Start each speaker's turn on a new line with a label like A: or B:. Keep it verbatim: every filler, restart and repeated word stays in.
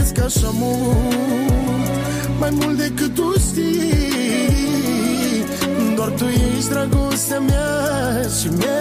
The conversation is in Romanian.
A: iubesc așa mult, mai mult decât tu știi. Doar tu ești dragostea mea și mea.